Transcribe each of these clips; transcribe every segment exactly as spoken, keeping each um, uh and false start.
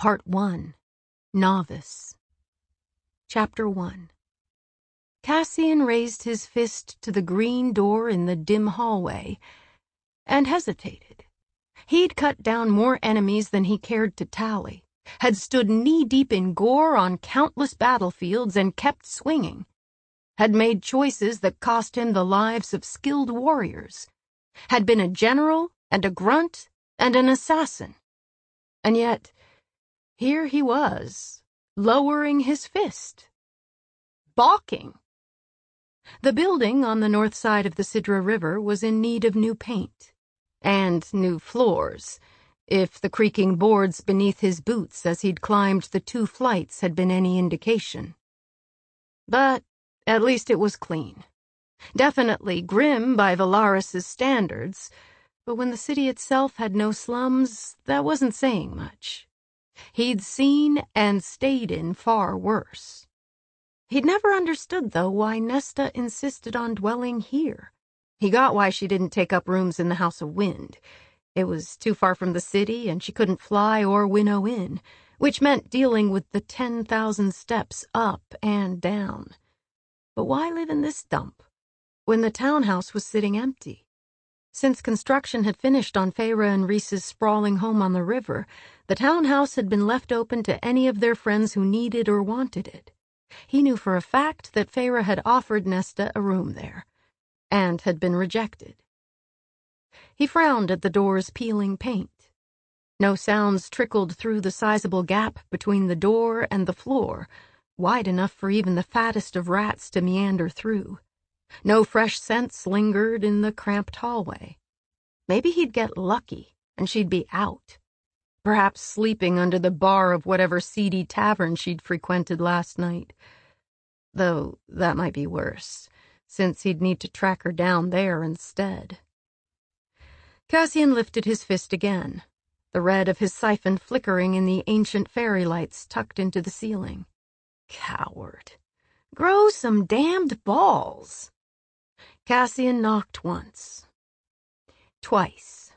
Part one. Novice. Chapter one. Cassian raised his fist to the green door in the dim hallway and hesitated. He'd cut down more enemies than he cared to tally, had stood knee-deep in gore on countless battlefields and kept swinging, had made choices that cost him the lives of skilled warriors, had been a general and a grunt and an assassin. And yet, here he was, lowering his fist, balking. The building on the north side of the Sidra River was in need of new paint, and new floors, if the creaking boards beneath his boots as he'd climbed the two flights had been any indication. But at least it was clean. Definitely grim by Valaris's standards, but when the city itself had no slums, that wasn't saying much. He'd seen and stayed in far worse. He'd never understood, though, why Nesta insisted on dwelling here. He got why she didn't take up rooms in the House of Wind. It was too far from the city, and she couldn't fly or winnow in, which meant dealing with the ten thousand steps up and down. But why live in this dump, when the townhouse was sitting empty? Since construction had finished on Feyre and Rhys's sprawling home on the river, the townhouse had been left open to any of their friends who needed or wanted it. He knew for a fact that Feyre had offered Nesta a room there, and had been rejected. He frowned at the door's peeling paint. No sounds trickled through the sizable gap between the door and the floor, wide enough for even the fattest of rats to meander through. No fresh scents lingered in the cramped hallway. Maybe he'd get lucky, and she'd be out, perhaps sleeping under the bar of whatever seedy tavern she'd frequented last night. Though that might be worse, since he'd need to track her down there instead. Cassian lifted his fist again, the red of his siphon flickering in the ancient fairy lights tucked into the ceiling. Coward. Grow some damned balls. Cassian knocked once. Twice.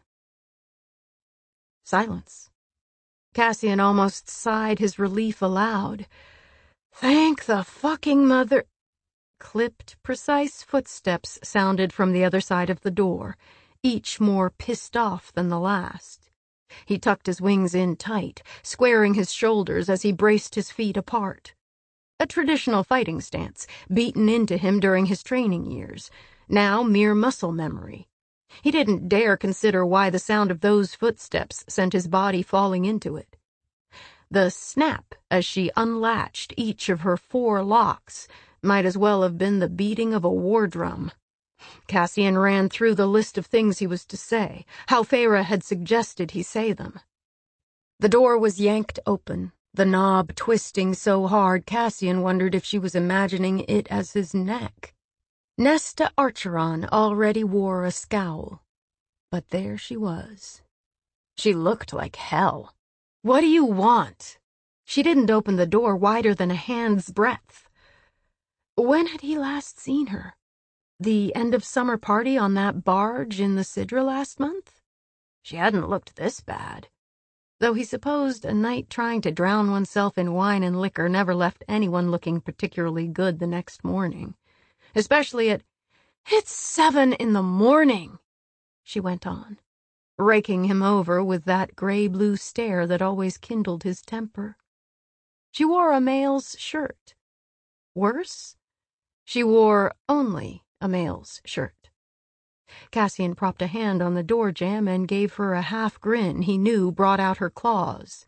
Silence. Cassian almost sighed his relief aloud. Thank the fucking mother... Clipped, precise footsteps sounded from the other side of the door, each more pissed off than the last. He tucked his wings in tight, squaring his shoulders as he braced his feet apart. A traditional fighting stance, beaten into him during his training years, now mere muscle memory. He didn't dare consider why the sound of those footsteps sent his body falling into it. The snap as she unlatched each of her four locks might as well have been the beating of a war drum. Cassian ran through the list of things he was to say, how Feyre had suggested he say them. The door was yanked open, the knob twisting so hard Cassian wondered if she was imagining it as his neck. Nesta Archeron already wore a scowl, but there she was. She looked like hell. What do you want? She didn't open the door wider than a hand's breadth. When had he last seen her? The end-of-summer party on that barge in the Sidra last month? She hadn't looked this bad, though he supposed a night trying to drown oneself in wine and liquor never left anyone looking particularly good the next morning. Especially at, "It's seven in the morning," she went on, raking him over with that gray-blue stare that always kindled his temper. She wore a male's shirt. Worse, she wore only a male's shirt. Cassian propped a hand on the door jamb and gave her a half grin he knew brought out her claws.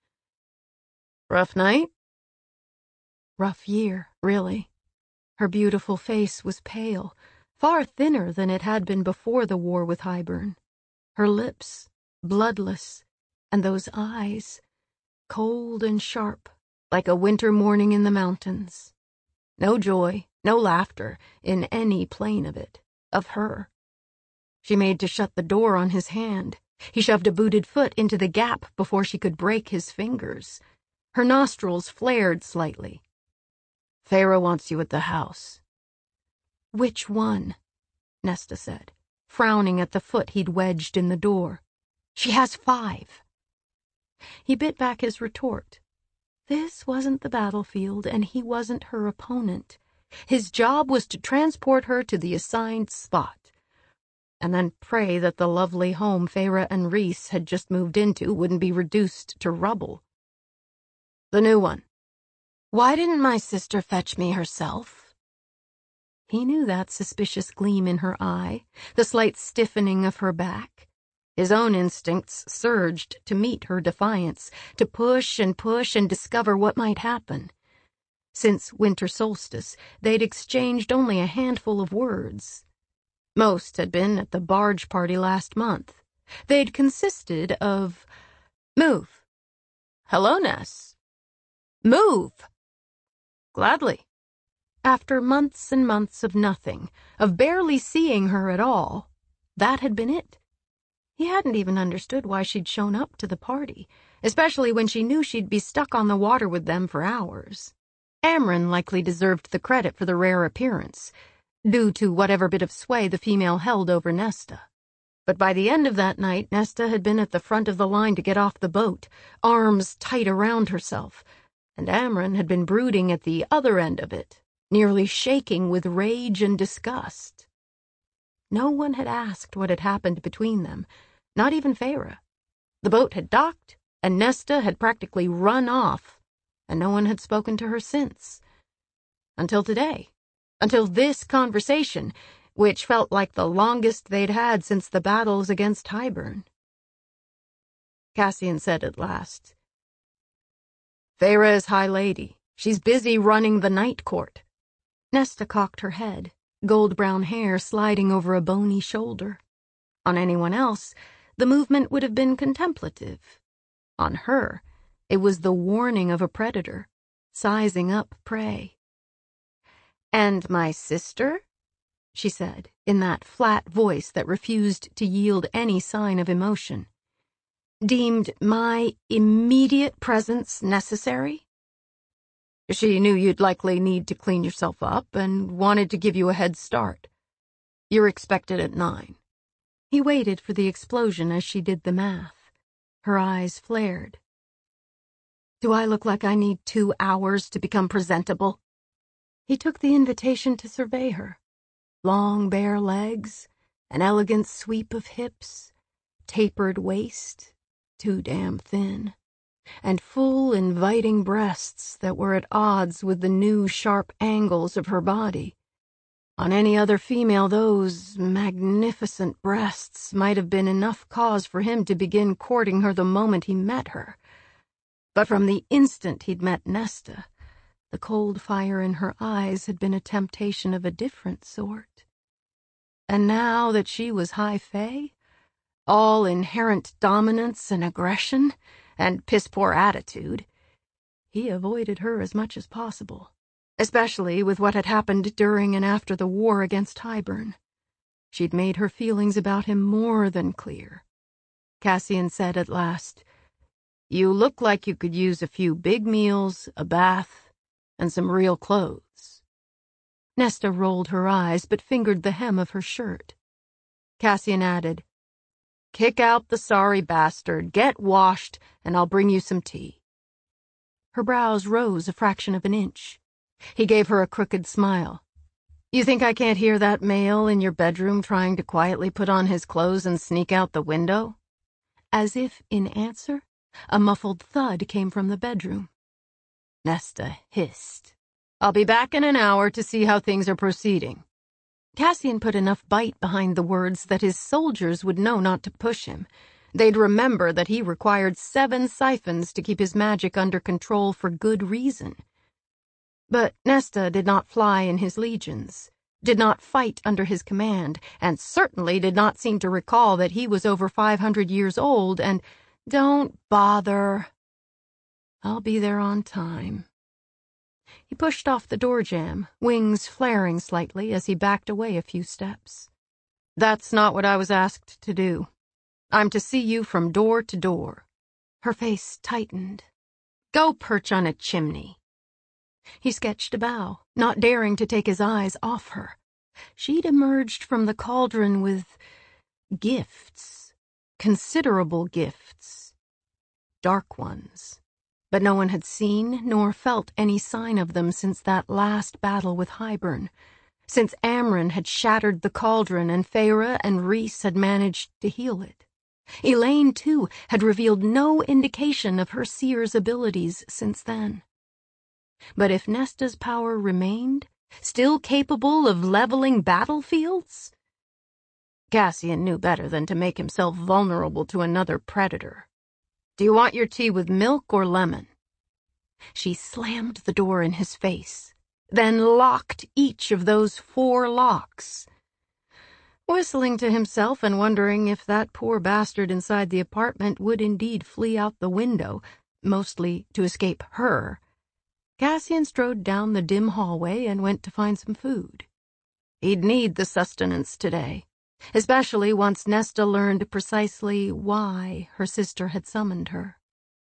Rough night? Rough year, really. Her beautiful face was pale, far thinner than it had been before the war with Hybern. Her lips, bloodless, and those eyes, cold and sharp, like a winter morning in the mountains. No joy, no laughter, in any plane of it, of her. She made to shut the door on his hand. He shoved a booted foot into the gap before she could break his fingers. Her nostrils flared slightly. Feyre wants you at the house. Which one? Nesta said, frowning at the foot he'd wedged in the door. She has five. He bit back his retort. This wasn't the battlefield, and he wasn't her opponent. His job was to transport her to the assigned spot, and then pray that the lovely home Feyre and Rhys had just moved into wouldn't be reduced to rubble. The new one. Why didn't my sister fetch me herself? He knew that suspicious gleam in her eye, the slight stiffening of her back. His own instincts surged to meet her defiance, to push and push and discover what might happen. Since winter solstice, they'd exchanged only a handful of words. Most had been at the barge party last month. They'd consisted of, "Move. Hello, Ness. Move. Gladly." After months and months of nothing, of barely seeing her at all, that had been it. He hadn't even understood why she'd shown up to the party, especially when she knew she'd be stuck on the water with them for hours. Amren likely deserved the credit for the rare appearance, due to whatever bit of sway the female held over Nesta. But by the end of that night, Nesta had been at the front of the line to get off the boat, arms tight around herself, and Amren had been brooding at the other end of it, nearly shaking with rage and disgust. No one had asked what had happened between them, not even Feyre. The boat had docked, and Nesta had practically run off, and no one had spoken to her since. Until today. Until this conversation, which felt like the longest they'd had since the battles against Hybern. Cassian said at last, "Feyre is High Lady. She's busy running the night court." Nesta cocked her head, gold-brown hair sliding over a bony shoulder. On anyone else, the movement would have been contemplative. On her, it was the warning of a predator, sizing up prey. "And my sister?" she said, in that flat voice that refused to yield any sign of emotion. "Deemed my immediate presence necessary?" "She knew you'd likely need to clean yourself up and wanted to give you a head start. You're expected at nine." He waited for the explosion as she did the math. Her eyes flared. "Do I look like I need two hours to become presentable?" He took the invitation to survey her. Long, bare legs, an elegant sweep of hips, tapered waist, too damn thin, and full, inviting breasts that were at odds with the new, sharp angles of her body. On any other female, those magnificent breasts might have been enough cause for him to begin courting her the moment he met her. But from the instant he'd met Nesta, the cold fire in her eyes had been a temptation of a different sort. And now that she was High Fae, all inherent dominance and aggression, and piss-poor attitude, he avoided her as much as possible, especially with what had happened during and after the war against Hybern. She'd made her feelings about him more than clear. Cassian said at last, "You look like you could use a few big meals, a bath, and some real clothes." Nesta rolled her eyes but fingered the hem of her shirt. Cassian added, "Kick out the sorry bastard, get washed, and I'll bring you some tea." Her brows rose a fraction of an inch. He gave her a crooked smile. "You think I can't hear that male in your bedroom trying to quietly put on his clothes and sneak out the window?" As if in answer, a muffled thud came from the bedroom. Nesta hissed, "I'll be back in an hour to see how things are proceeding." Cassian put enough bite behind the words that his soldiers would know not to push him. They'd remember that he required seven siphons to keep his magic under control for good reason. But Nesta did not fly in his legions, did not fight under his command, and certainly did not seem to recall that he was over five hundred years old and, "Don't bother. I'll be there on time." He pushed off the door jamb, wings flaring slightly as he backed away a few steps. "That's not what I was asked to do. I'm to see you from door to door." Her face tightened. "Go perch on a chimney." He sketched a bow, not daring to take his eyes off her. She'd emerged from the cauldron with gifts, considerable gifts. dark ones, but no one had seen nor felt any sign of them since that last battle with Hybern, since Amren had shattered the cauldron and Feyre and Rhys had managed to heal it. Elaine, too, had revealed no indication of her seer's abilities since then. But if Nesta's power remained, still capable of leveling battlefields? Cassian knew better than to make himself vulnerable to another predator. "Do you want your tea with milk or lemon?" She slammed the door in his face, then locked each of those four locks. Whistling to himself and wondering if that poor bastard inside the apartment would indeed flee out the window, mostly to escape her, Cassian strode down the dim hallway and went to find some food. He'd need the sustenance today, especially once Nesta learned precisely why her sister had summoned her.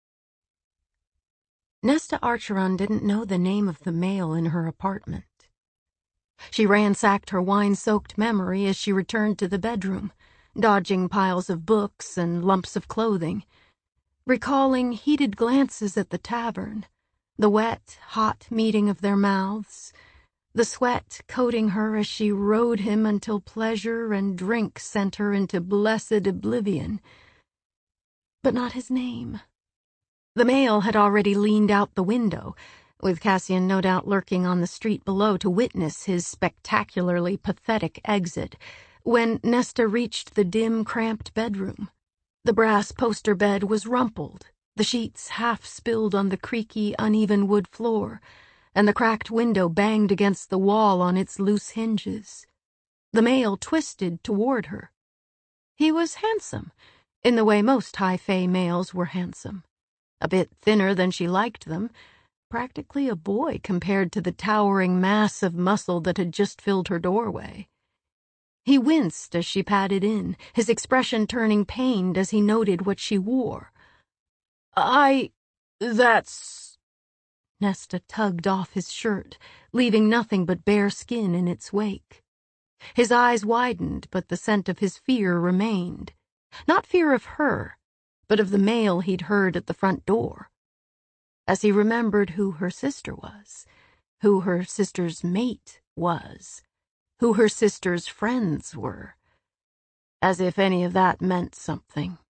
Nesta Archeron didn't know the name of the male in her apartment. She ransacked her wine-soaked memory as she returned to the bedroom, dodging piles of books and lumps of clothing, recalling heated glances at the tavern, the wet, hot meeting of their mouths, the sweat coating her as she rode him until pleasure and drink sent her into blessed oblivion. But not his name. The male had already leaned out the window, with Cassian no doubt lurking on the street below to witness his spectacularly pathetic exit, when Nesta reached the dim, cramped bedroom. The brass poster bed was rumpled, the sheets half spilled on the creaky, uneven wood floor, and the cracked window banged against the wall on its loose hinges. The male twisted toward her. He was handsome, in the way most high-fae males were handsome. A bit thinner than she liked them, practically a boy compared to the towering mass of muscle that had just filled her doorway. He winced as she padded in, his expression turning pained as he noted what she wore. I... that's... Nesta tugged off his shirt, leaving nothing but bare skin in its wake. His eyes widened, but the scent of his fear remained. Not fear of her, but of the male he'd heard at the front door. As he remembered who her sister was, who her sister's mate was, who her sister's friends were. As if any of that meant something.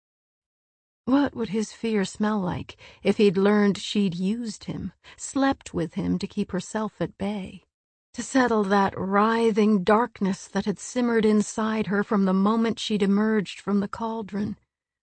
What would his fear smell like if he'd learned she'd used him, slept with him to keep herself at bay, to settle that writhing darkness that had simmered inside her from the moment she'd emerged from the cauldron?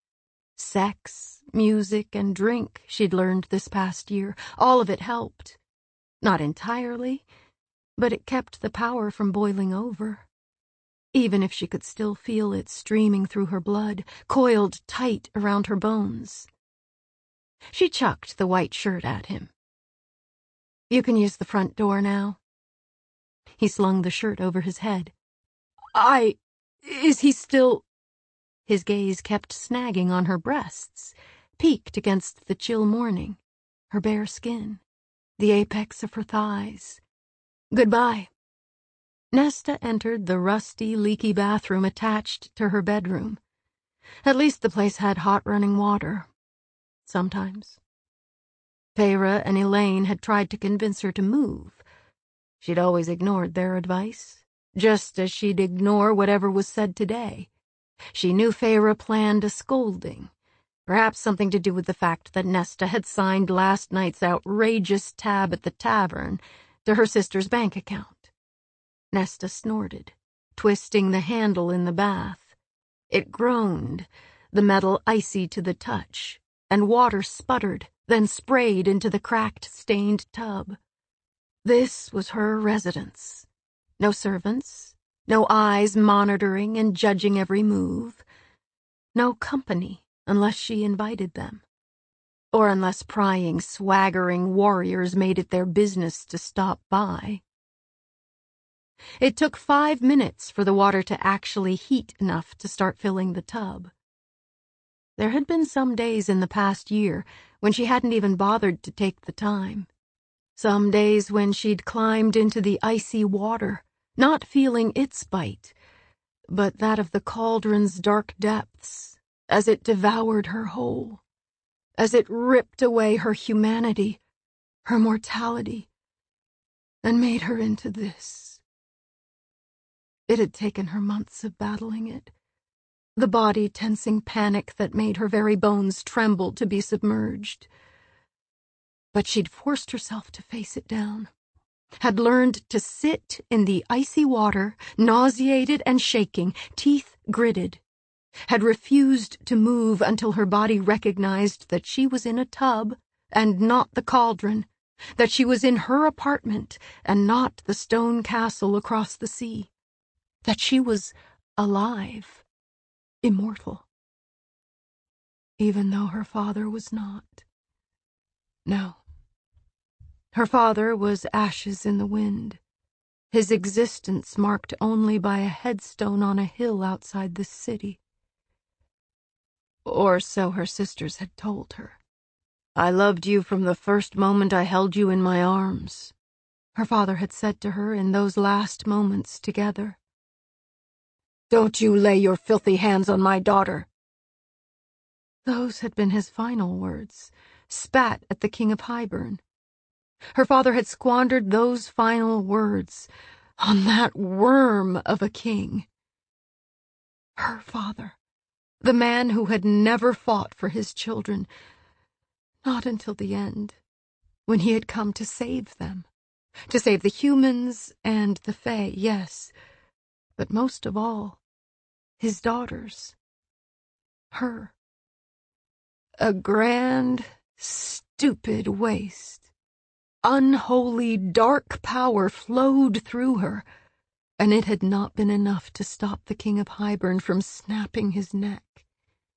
Sex, music, and drink, she'd learned this past year. All of it helped. Not entirely, but it kept the power from boiling over. Even if she could still feel it streaming through her blood, coiled tight around her bones. She chucked the white shirt at him. "You can use the front door now." He slung the shirt over his head. I... is he still... His gaze kept snagging on her breasts, peaked against the chill morning, her bare skin, the apex of her thighs. Goodbye. Nesta entered the rusty, leaky bathroom attached to her bedroom. At least the place had hot running water. Sometimes. Feyre and Elaine had tried to convince her to move. She'd always ignored their advice, just as she'd ignore whatever was said today. She knew Feyre planned a scolding, perhaps something to do with the fact that Nesta had signed last night's outrageous tab at the tavern to her sister's bank account. Nesta snorted, twisting the handle in the bath. It groaned, the metal icy to the touch, and water sputtered, then sprayed into the cracked, stained tub. This was her residence. No servants. No eyes monitoring and judging every move. No company unless she invited them. Or unless prying, swaggering warriors made it their business to stop by. It took five minutes for the water to actually heat enough to start filling the tub. There had been some days in the past year when she hadn't even bothered to take the time. Some days when she'd climbed into the icy water, not feeling its bite, but that of the cauldron's dark depths, as it devoured her whole. as it ripped away her humanity, her mortality, and made her into this. It had taken her months of battling it, the body-tensing panic that made her very bones tremble to be submerged. But she'd forced herself to face it down, had learned to sit in the icy water, nauseated and shaking, teeth gritted, had refused to move until her body recognized that she was in a tub and not the cauldron, that she was in her apartment and not the stone castle across the sea, that she was alive, immortal, even though her father was not. No. Her father was ashes in the wind, his existence marked only by a headstone on a hill outside the city. Or so her sisters had told her. "I loved you from the first moment I held you in my arms," her father had said to her in those last moments together. "Don't you lay your filthy hands on my daughter." Those had been his final words, spat at the King of Hybern. Her father had squandered those final words on that worm of a king. Her father, the man who had never fought for his children, not until the end, when he had come to save them, to save the humans and the Fae, yes, but most of all, his daughters. Her. A grand, stupid waste. Unholy, dark power flowed through her, and it had not been enough to stop the King of Hybern from snapping his neck.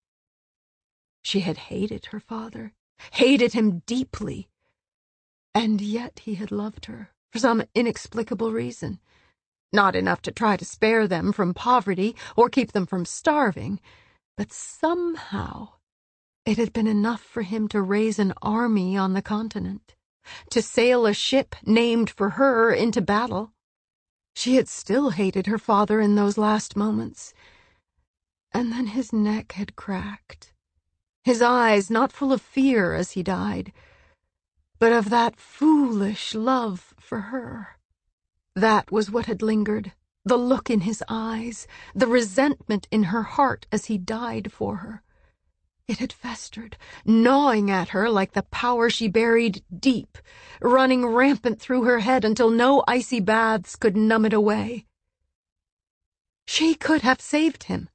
She had hated her father, hated him deeply, and yet he had loved her for some inexplicable reason. Not enough to try to spare them from poverty or keep them from starving, but somehow it had been enough for him to raise an army on the continent, to sail a ship named for her into battle. She had still hated her father in those last moments. And then his neck had cracked, his eyes not full of fear as he died, but of that foolish love for her. That was what had lingered, the look in his eyes, the resentment in her heart as he died for her. It had festered, gnawing at her like the power she buried deep, running rampant through her head until no icy baths could numb it away. She could have saved him.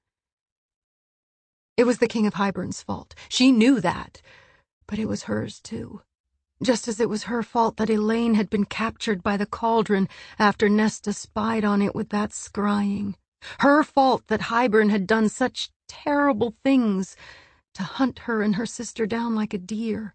It was the King of Hybern's fault. She knew that, but it was hers too. Just as it was her fault that Elaine had been captured by the cauldron after Nesta spied on it with that scrying. Her fault that Hybern had done such terrible things to hunt her and her sister down like a deer.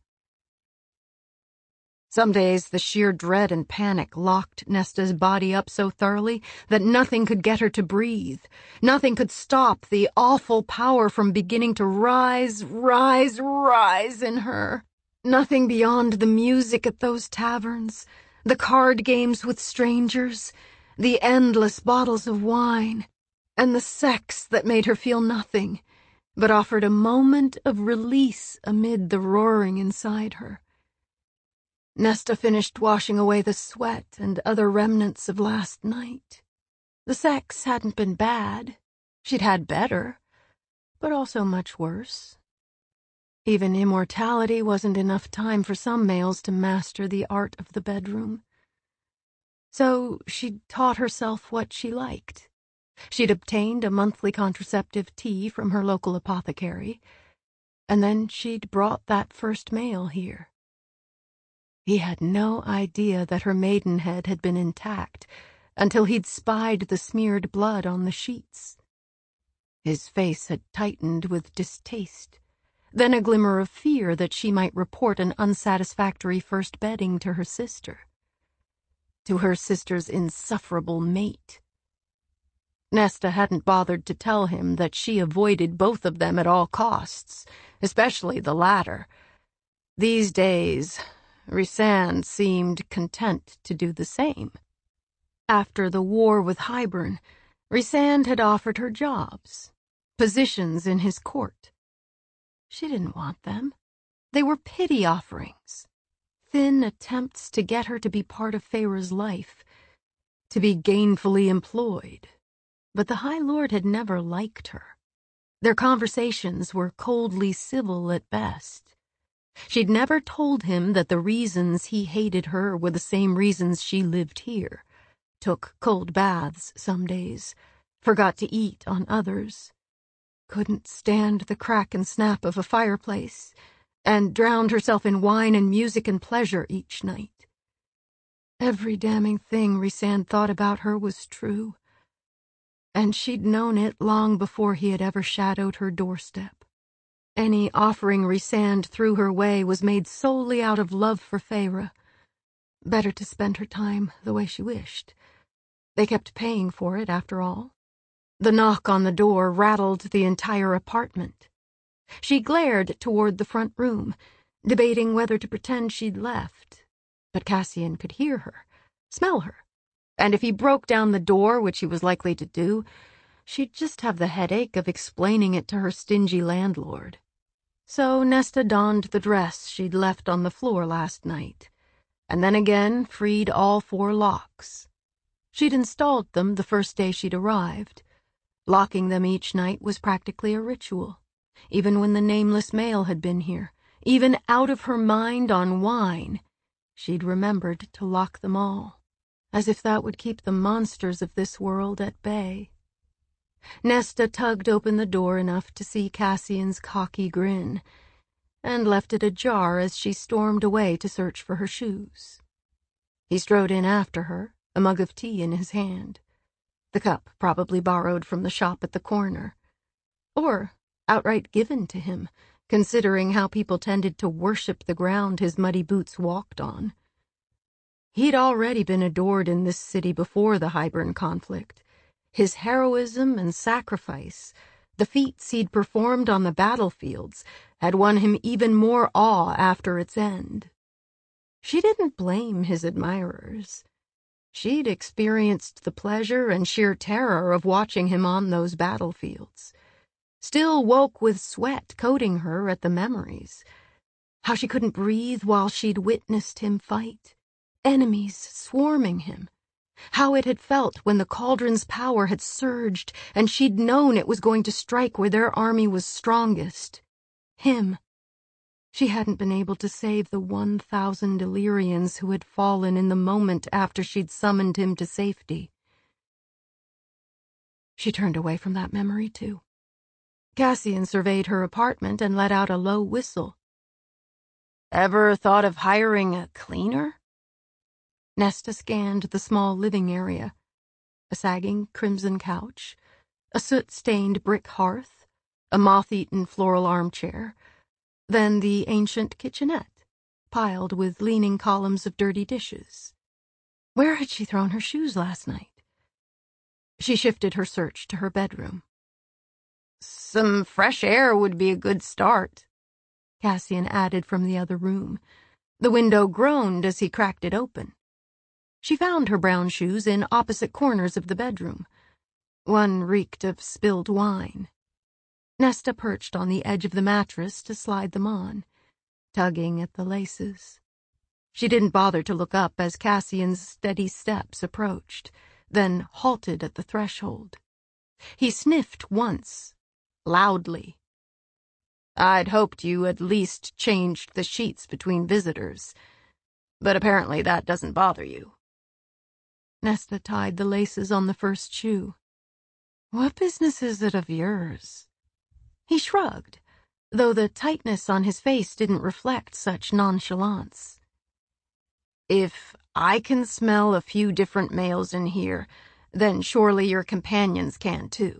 Some days the sheer dread and panic locked Nesta's body up so thoroughly that nothing could get her to breathe. Nothing could stop the awful power from beginning to rise, rise, rise in her. Nothing beyond the music at those taverns, the card games with strangers, the endless bottles of wine, and the sex that made her feel nothing, but offered a moment of release amid the roaring inside her. Nesta finished washing away the sweat and other remnants of last night. The sex hadn't been bad. She'd had better, but also much worse. Even immortality wasn't enough time for some males to master the art of the bedroom. So she'd taught herself what she liked. She'd obtained a monthly contraceptive tea from her local apothecary, and then she'd brought that first male here. He had no idea that her maidenhead had been intact until he'd spied the smeared blood on the sheets. His face had tightened with distaste, then a glimmer of fear that she might report an unsatisfactory first bedding to her sister, to her sister's insufferable mate. Nesta hadn't bothered to tell him that she avoided both of them at all costs, especially the latter. These days, Rhysand seemed content to do the same. After the war with Hybern, Rhysand had offered her jobs, positions in his court. She didn't want them. They were pity offerings, thin attempts to get her to be part of Feyre's life, to be gainfully employed. But the High Lord had never liked her. Their conversations were coldly civil at best. She'd never told him that the reasons he hated her were the same reasons she lived here, took cold baths some days, forgot to eat on others, couldn't stand the crack and snap of a fireplace, and drowned herself in wine and music and pleasure each night. Every damning thing Rhysand thought about her was true, and she'd known it long before he had ever shadowed her doorstep. Any offering Rhysand threw her way was made solely out of love for Feyre. Better to spend her time the way she wished. They kept paying for it, after all. The knock on the door rattled the entire apartment. She glared toward the front room, debating whether to pretend she'd left. But Cassian could hear her, smell her, and if he broke down the door, which he was likely to do, she'd just have the headache of explaining it to her stingy landlord. So Nesta donned the dress she'd left on the floor last night, and then again freed all four locks. She'd installed them the first day she'd arrived. Locking them each night was practically a ritual, even when the nameless male had been here. Even out of her mind on wine, she'd remembered to lock them all, as if that would keep the monsters of this world at bay. Nesta tugged open the door enough to see Cassian's cocky grin, and left it ajar as she stormed away to search for her shoes. He strode in after her, a mug of tea in his hand. The cup probably borrowed from the shop at the corner. Or outright given to him, considering how people tended to worship the ground his muddy boots walked on. He'd already been adored in this city before the Hybern conflict. His heroism and sacrifice, the feats he'd performed on the battlefields, had won him even more awe after its end. She didn't blame his admirers. She'd experienced the pleasure and sheer terror of watching him on those battlefields. Still woke with sweat coating her at the memories. How she couldn't breathe while she'd witnessed him fight. Enemies swarming him. How it had felt when the cauldron's power had surged and she'd known it was going to strike where their army was strongest. Him. She hadn't been able to save the one thousand Illyrians who had fallen in the moment after she'd summoned him to safety. She turned away from that memory, too. Cassian surveyed her apartment and let out a low whistle. "Ever thought of hiring a cleaner?" Nesta scanned the small living area. A sagging crimson couch, a soot-stained brick hearth, a moth-eaten floral armchair, then the ancient kitchenette, piled with leaning columns of dirty dishes. Where had she thrown her shoes last night? She shifted her search to her bedroom. "Some fresh air would be a good start," Cassian added from the other room. The window groaned as he cracked it open. She found her brown shoes in opposite corners of the bedroom. One reeked of spilled wine. Nesta perched on the edge of the mattress to slide them on, tugging at the laces. She didn't bother to look up as Cassian's steady steps approached, then halted at the threshold. He sniffed once, loudly. "I'd hoped you at least changed the sheets between visitors, but apparently that doesn't bother you." Nesta tied the laces on the first shoe. "What business is it of yours?" He shrugged, though the tightness on his face didn't reflect such nonchalance. "If I can smell a few different males in here, then surely your companions can too."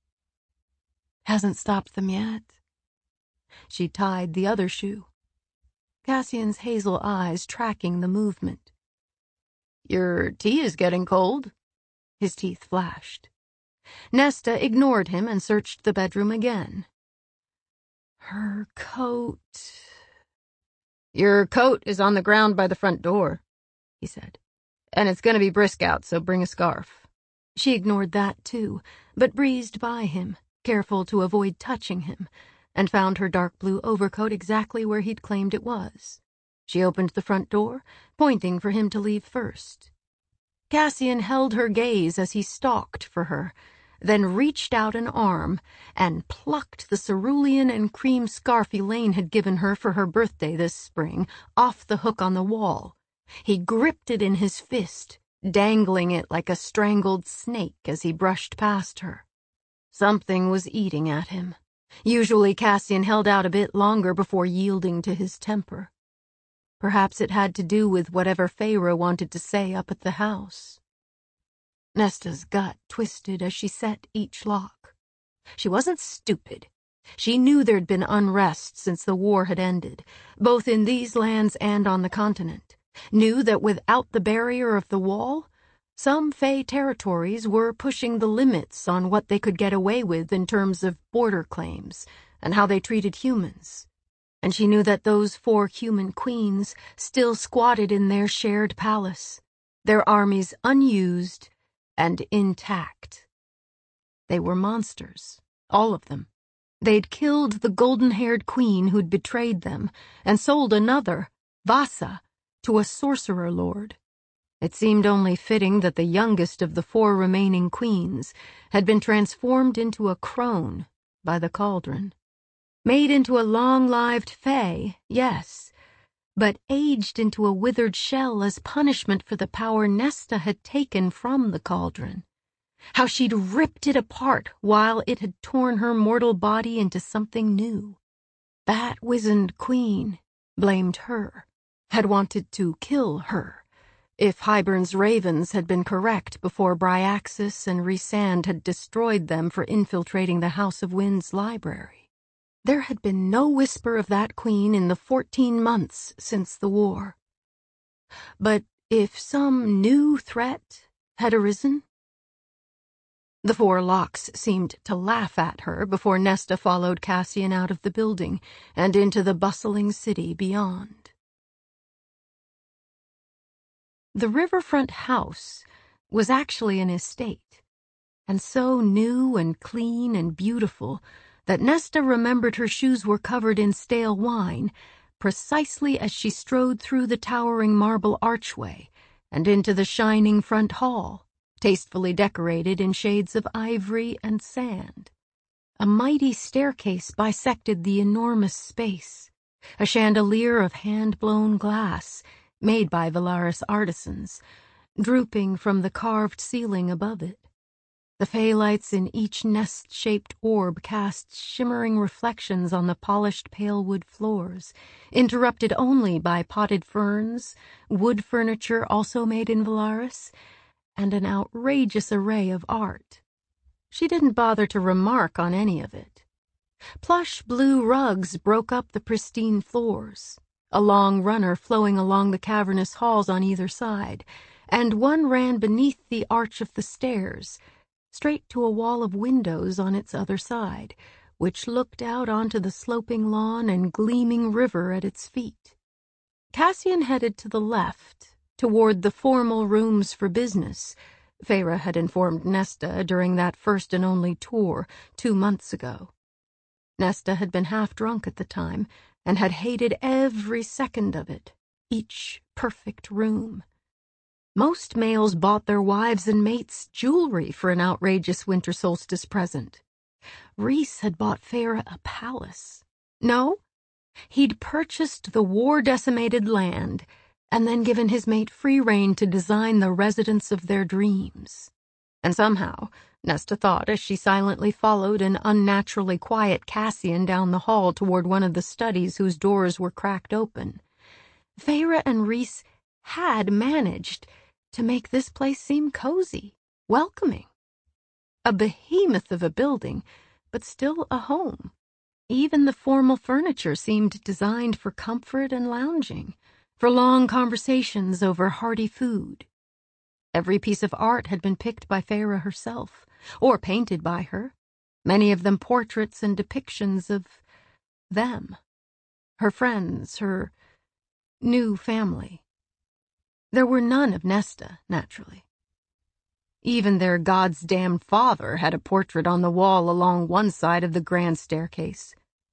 "Hasn't stopped them yet." She tied the other shoe, Cassian's hazel eyes tracking the movement. "Your tea is getting cold." His teeth flashed. Nesta ignored him and searched the bedroom again. "Her coat..." "Your coat is on the ground by the front door," he said. "And it's going to be brisk out, so bring a scarf." She ignored that, too, but breezed by him, careful to avoid touching him, and found her dark blue overcoat exactly where he'd claimed it was. She opened the front door, pointing for him to leave first. Cassian held her gaze as he stalked for her, then reached out an arm and plucked the cerulean and cream scarf Elaine had given her for her birthday this spring off the hook on the wall. He gripped it in his fist, dangling it like a strangled snake as he brushed past her. Something was eating at him. Usually Cassian held out a bit longer before yielding to his temper. Perhaps it had to do with whatever Feyre wanted to say up at the house. Nesta's gut twisted as she set each lock. She wasn't stupid. She knew there'd been unrest since the war had ended, both in these lands and on the continent. Knew that without the barrier of the wall, some Fey territories were pushing the limits on what they could get away with in terms of border claims and how they treated humans. And she knew that those four human queens still squatted in their shared palace, their armies unused and intact. They were monsters, all of them. They'd killed the golden-haired queen who'd betrayed them and sold another, Vasa, to a sorcerer lord. It seemed only fitting that the youngest of the four remaining queens had been transformed into a crone by the cauldron. Made into a long-lived fae, yes, but aged into a withered shell as punishment for the power Nesta had taken from the cauldron. How she'd ripped it apart while it had torn her mortal body into something new. That wizened queen blamed her, had wanted to kill her, if Hybern's ravens had been correct before Bryaxis and Rhysand had destroyed them for infiltrating the House of Wind's library. There had been no whisper of that queen in the fourteen months since the war. But if some new threat had arisen? The four locks seemed to laugh at her before Nesta followed Cassian out of the building and into the bustling city beyond. The riverfront house was actually an estate, and so new and clean and beautiful that Nesta remembered her shoes were covered in stale wine precisely as she strode through the towering marble archway and into the shining front hall, tastefully decorated in shades of ivory and sand. A mighty staircase bisected the enormous space, a chandelier of hand-blown glass made by Velaris artisans, drooping from the carved ceiling above it. The fey lights in each nest-shaped orb cast shimmering reflections on the polished pale wood floors, interrupted only by potted ferns, wood furniture also made in Velaris, and an outrageous array of art. She didn't bother to remark on any of it. Plush blue rugs broke up the pristine floors, a long runner flowing along the cavernous halls on either side, and one ran beneath the arch of the stairs, straight to a wall of windows on its other side, which looked out onto the sloping lawn and gleaming river at its feet. Cassian headed to the left, toward the formal rooms for business. Feyre had informed Nesta during that first and only tour two months ago. Nesta had been half drunk at the time and had hated every second of it, each perfect room. Most males bought their wives and mates jewelry for an outrageous winter solstice present. Rhys had bought Feyre a palace. No, he'd purchased the war-decimated land and then given his mate free rein to design the residence of their dreams. And somehow, Nesta thought as she silently followed an unnaturally quiet Cassian down the hall toward one of the studies whose doors were cracked open, Feyre and Rhys had managed to make this place seem cozy, welcoming. A behemoth of a building, but still a home. Even the formal furniture seemed designed for comfort and lounging, for long conversations over hearty food. Every piece of art had been picked by Feyre herself, or painted by her, many of them portraits and depictions of them, her friends, her new family. There were none of Nesta, naturally. Even their God's damned father had a portrait on the wall along one side of the grand staircase.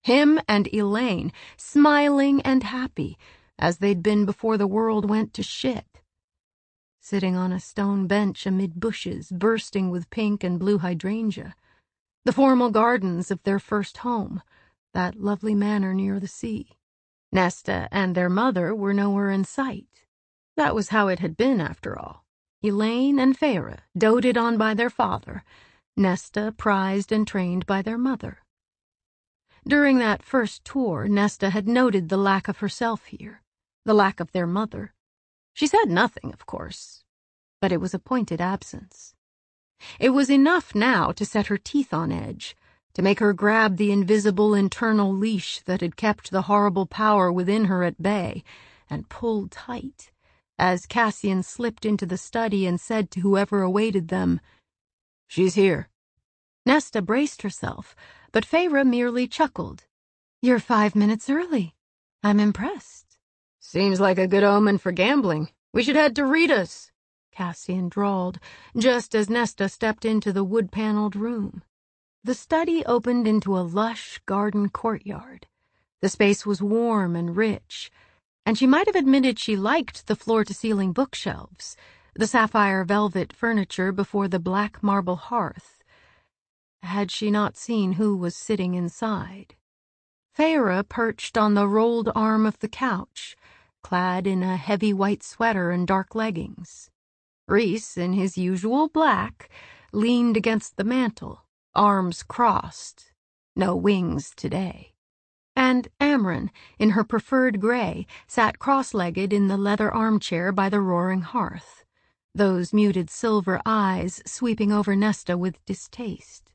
Him and Elaine, smiling and happy, as they'd been before the world went to shit. Sitting on a stone bench amid bushes bursting with pink and blue hydrangea. The formal gardens of their first home, that lovely manor near the sea. Nesta and their mother were nowhere in sight. That was how it had been, after all. Elaine and Feyre, doted on by their father, Nesta prized and trained by their mother. During that first tour, Nesta had noted the lack of herself here, the lack of their mother. She said nothing, of course, but it was a pointed absence. It was enough now to set her teeth on edge, to make her grab the invisible internal leash that had kept the horrible power within her at bay, and pull tight, as Cassian slipped into the study and said to whoever awaited them, "She's here." Nesta braced herself, but Feyre merely chuckled. "You're five minutes early. I'm impressed." "Seems like a good omen for gambling. We should head to Rita's," Cassian drawled, just as Nesta stepped into the wood-paneled room. The study opened into a lush garden courtyard. The space was warm and rich, and she might have admitted she liked the floor-to-ceiling bookshelves, the sapphire velvet furniture before the black marble hearth, had she not seen who was sitting inside. Feyre perched on the rolled arm of the couch, clad in a heavy white sweater and dark leggings. Rhys, in his usual black, leaned against the mantel, arms crossed, no wings today. And Amren, in her preferred gray, sat cross-legged in the leather armchair by the roaring hearth, those muted silver eyes sweeping over Nesta with distaste.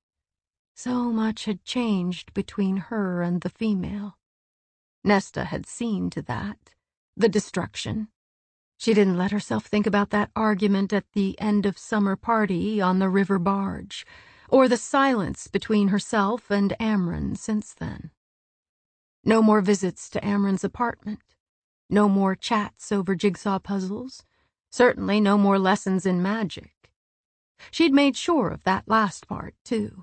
So much had changed between her and the female. Nesta had seen to that, the destruction. She didn't let herself think about that argument at the end of summer party on the river barge, or the silence between herself and Amren since then. No more visits to Amren's apartment, no more chats over jigsaw puzzles, certainly no more lessons in magic. She'd made sure of that last part, too.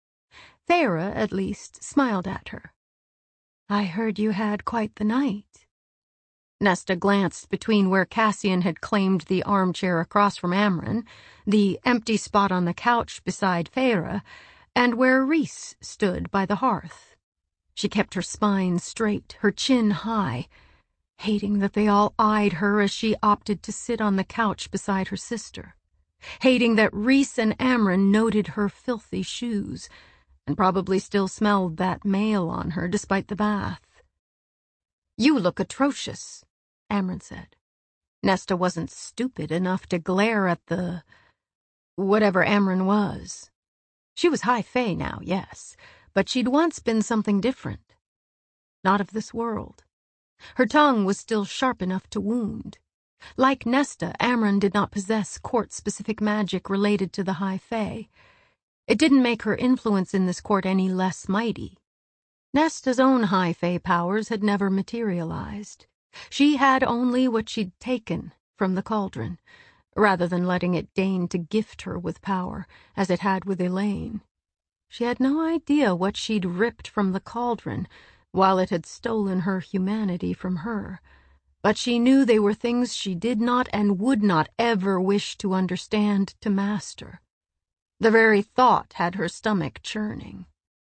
Feyre, at least, smiled at her. "I heard you had quite the night." Nesta glanced between where Cassian had claimed the armchair across from Amren, the empty spot on the couch beside Feyre, and where Rhys stood by the hearth. She kept her spine straight, her chin high, hating that they all eyed her as she opted to sit on the couch beside her sister, hating that Rhys and Amren noted her filthy shoes, and probably still smelled that mail on her despite the bath. "You look atrocious," Amren said. Nesta wasn't stupid enough to glare at the... whatever Amren was. She was high fae now, yes, but she'd once been something different. Not of this world. Her tongue was still sharp enough to wound. Like Nesta, Amren did not possess court-specific magic related to the high fae. It didn't make her influence in this court any less mighty. Nesta's own high fae powers had never materialized. She had only what she'd taken from the cauldron, rather than letting it deign to gift her with power, as it had with Elaine. She had no idea what she'd ripped from the cauldron, while it had stolen her humanity from her, but she knew they were things she did not and would not ever wish to understand, to master. The very thought had her stomach churning.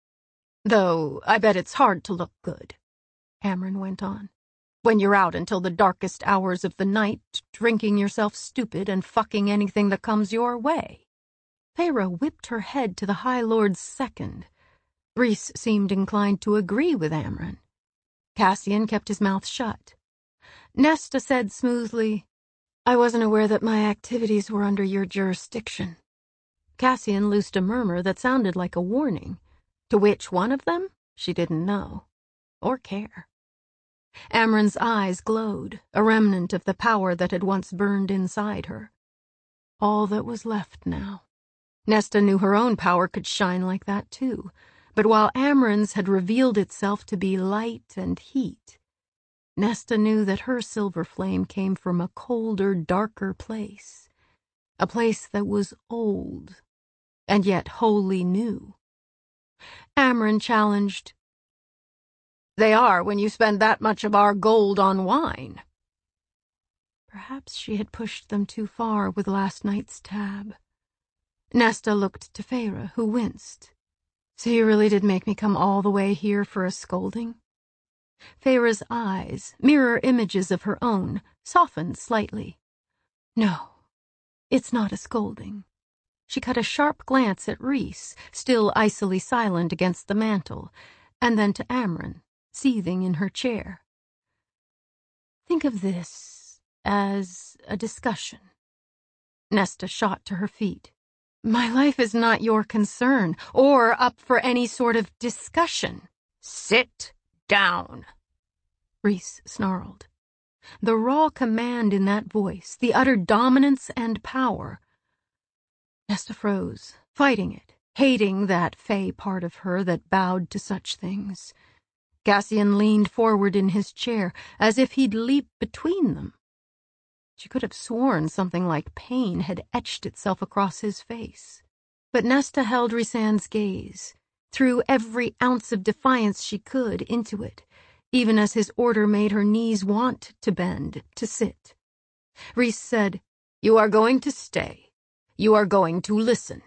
"Though I bet it's hard to look good," Amren went on, "when you're out until the darkest hours of the night, drinking yourself stupid and fucking anything that comes your way." Feyre whipped her head to the High Lord's second. Rhys seemed inclined to agree with Amren. Cassian kept his mouth shut. Nesta said smoothly, "I wasn't aware that my activities were under your jurisdiction." Cassian loosed a murmur that sounded like a warning. To which one of them, she didn't know, or care. Amren's eyes glowed, a remnant of the power that had once burned inside her. All that was left now. Nesta knew her own power could shine like that too, but while Amren's had revealed itself to be light and heat, Nesta knew that her silver flame came from a colder, darker place, a place that was old, and yet wholly new. Amren challenged, They are when you spend that much of our gold on wine. Perhaps she had pushed them too far with last night's tab. Nesta looked to Feyre, who winced. So you really did make me come all the way here for a scolding? Feyre's eyes, mirror images of her own, softened slightly. No, it's not a scolding. She cut a sharp glance at Rhys, still icily silent against the mantel, and then to Amren, seething in her chair. Think of this as a discussion. Nesta shot to her feet. My life is not your concern, or up for any sort of discussion. Sit down, Rhys snarled. The raw command in that voice, the utter dominance and power. Nesta froze, fighting it, hating that fey part of her that bowed to such things. Cassian leaned forward in his chair, as if he'd leap between them. She could have sworn something like pain had etched itself across his face. But Nesta held Rhysand's gaze, threw every ounce of defiance she could into it, even as his order made her knees want to bend, to sit. Rhys said, "You are going to stay. You are going to listen."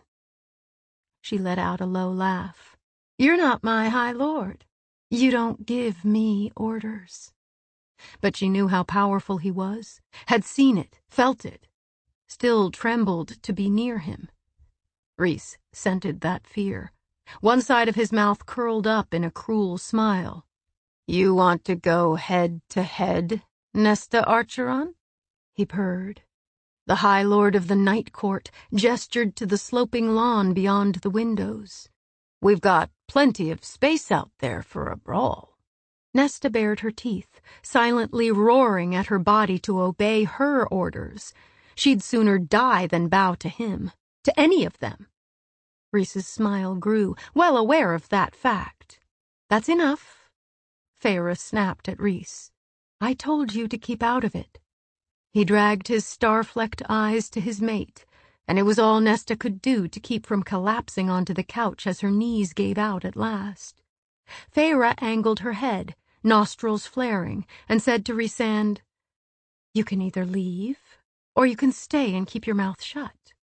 She let out a low laugh. "You're not my High Lord. You don't give me orders." But she knew how powerful he was, had seen it, felt it, still trembled to be near him. Rhys scented that fear. One side of his mouth curled up in a cruel smile. "You want to go head to head, Nesta Archeron?" he purred. The High Lord of the Night Court gestured to the sloping lawn beyond the windows. "We've got plenty of space out there for a brawl." Nesta bared her teeth, silently roaring at her body to obey her orders. She'd sooner die than bow to him, to any of them. Rhys's smile grew, well aware of that fact. "That's enough," Feyre snapped at Rhys. "I told you to keep out of it." He dragged his star-flecked eyes to his mate, and it was all Nesta could do to keep from collapsing onto the couch as her knees gave out at last. Feyre angled her head, nostrils flaring, and said to Rhysand, "You can either leave, or you can stay and keep your mouth shut."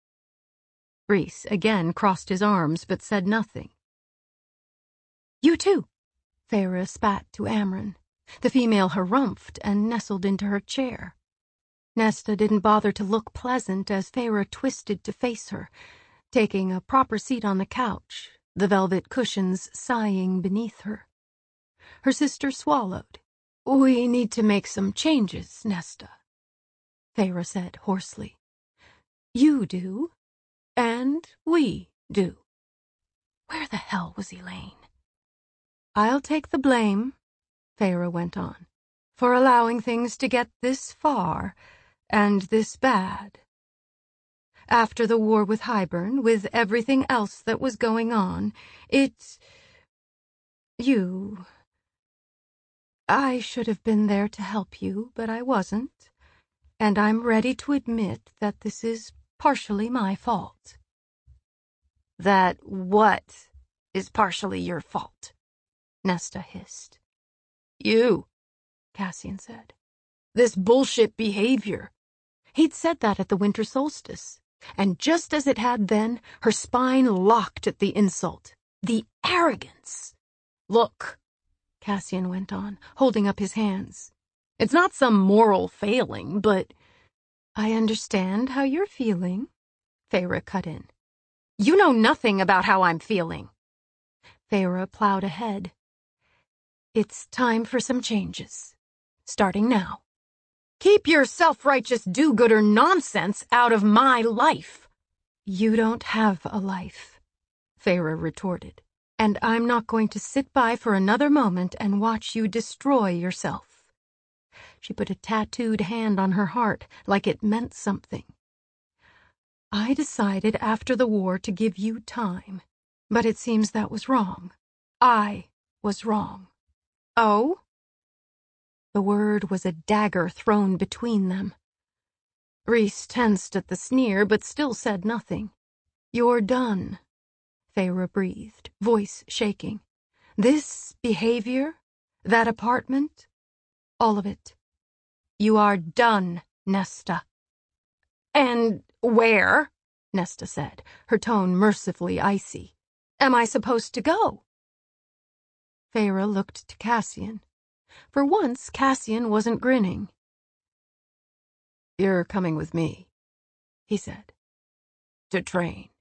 Rhys again crossed his arms, but said nothing. "You too," Feyre spat to Amren. The female harumphed and nestled into her chair. Nesta didn't bother to look pleasant as Feyre twisted to face her, taking a proper seat on the couch, the velvet cushions sighing beneath her. Her sister swallowed. "We need to make some changes, Nesta," Feyre said hoarsely. "You do, and we do." Where the hell was Elaine? "I'll take the blame," Feyre went on, "for allowing things to get this far, and this bad. After the war with Hybern, with everything else that was going on, it... you... I should have been there to help you, but I wasn't, and I'm ready to admit that this is partially my fault." "That what is partially your fault?" Nesta hissed. "You," Cassian said. "This bullshit behavior." He'd said that at the winter solstice, and just as it had then, her spine locked at the insult. The arrogance! "Look," Cassian went on, holding up his hands. "It's not some moral failing, but—" "I understand how you're feeling," Feyre cut in. "You know nothing about how I'm feeling." Feyre plowed ahead. "It's time for some changes, starting now. Keep your self-righteous do-gooder nonsense out of my life." "You don't have a life," Feyre retorted. "And I'm not going to sit by for another moment and watch you destroy yourself." She put a tattooed hand on her heart like it meant something. "I decided after the war to give you time, but it seems that was wrong. I was wrong." "Oh?" The word was a dagger thrown between them. Rhys tensed at the sneer, but still said nothing. "You're done," Feyre breathed, voice shaking. "This behavior That apartment, all of it. You are done, Nesta." "And where," Nesta said, her tone mercifully icy, "am I supposed to go?" Feyre looked to Cassian. For once, Cassian wasn't grinning. "You're coming with me," he said, "to train."